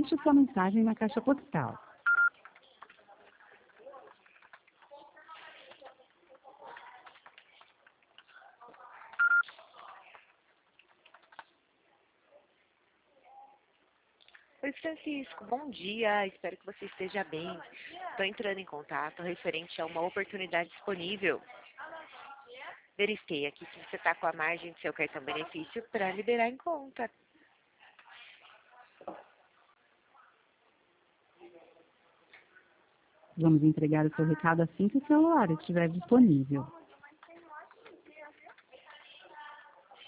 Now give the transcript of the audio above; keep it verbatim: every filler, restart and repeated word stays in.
Deixe sua mensagem na caixa postal. Oi, Francisco, bom dia. Espero que você esteja bem. Estou entrando em contato referente a uma oportunidade disponível. Verifiquei aqui se você está com a margem do seu cartão benefício para liberar em conta. Vamos entregar o seu recado assim que o celular estiver disponível.